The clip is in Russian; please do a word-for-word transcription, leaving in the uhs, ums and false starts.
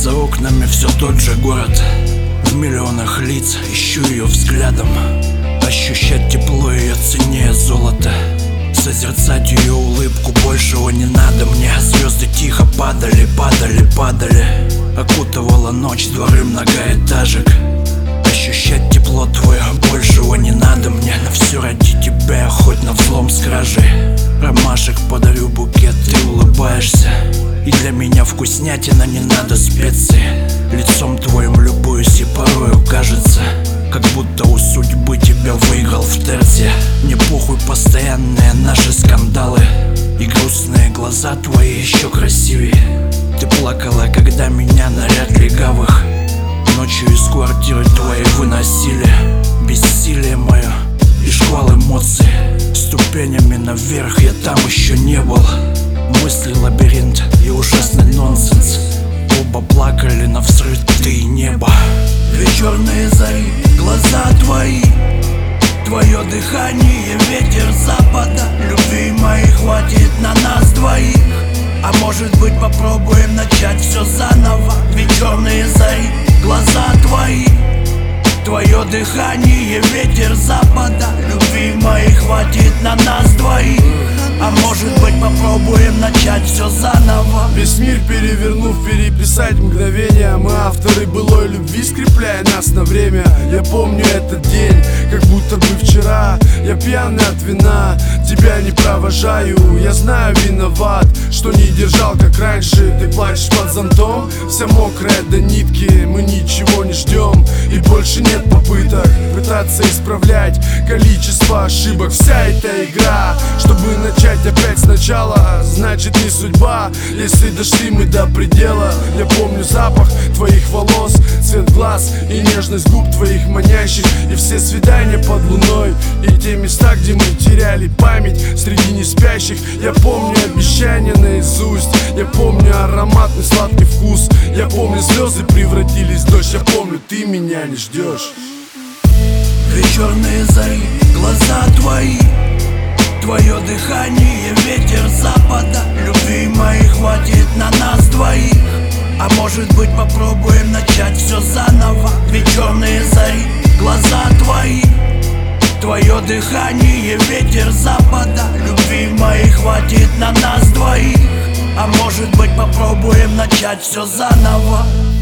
За окнами все тот же город, в миллионах лиц ищу ее взглядом. Ощущать тепло ее ценнее золота, созерцать ее улыбку, большего не надо мне. Звезды тихо падали, падали, падали. Окутывала ночь дворы многоэтажек. Ощущать тепло твое, большего не надо мне. На все ради тебя, хоть на взлом с кражи. Ромашек подарю букет, ты улыбаешься, и для меня вкуснятина, не надо специи. Лицом твоим любуюсь, и порою кажется, как будто у судьбы тебя выиграл в терте. Мне похуй постоянные наши скандалы, и грустные глаза твои еще красивее. Ты плакала, когда меня на ряд легавых ночью из квартиры твоей выносили. Бессилие мое и шквал эмоций, ступенями наверх я там еще не был. Мысли лабиринт и ужасный нонсенс. Оба плакали на взрыв, ты и небо. Две черные зари, глаза твои, твое дыхание, ветер запада. Любви моей хватит на нас двоих, а может быть попробуем начать все заново. Две черные зари, глаза твои, твое дыхание, ветер запада. Любви моей хватит на нас двоих, а может быть попробуем начать все заново. Весь мир перевернув, переписать мгновения. Мы авторы былой любви, скрепляя нас на время. Я помню этот день, как будто бы вчера. Я пьяный от вина, тебя не провожаю. Я знаю, виноват, что не держал как раньше. Ты плачешь под зонтом, вся мокрая до нитки. Мы ничего не ждем, и больше нет попыток пытаться исправлять количество ошибок. Вся эта игра, чтобы начать опять сначала, значит не судьба, если дошли мы до предела. Я помню запах твоих волос, цвет глаз и нежность губ твоих манящих, и все свидания под луной, и те места, где мы теряли память среди неспящих. Я помню обещания наизусть, я помню ароматный сладкий вкус. Я помню, слезы превратились в дождь. Я помню, ты меня не ждешь. Две черные зари, глаза твои, твое дыхание, ветер запада. Любви моей хватит на нас двоих, а может быть попробуем начать все заново. Две черные зари, глаза твои, твое дыхание, ветер запада. Любви моей хватит на нас двоих, а может быть попробуем начать все заново.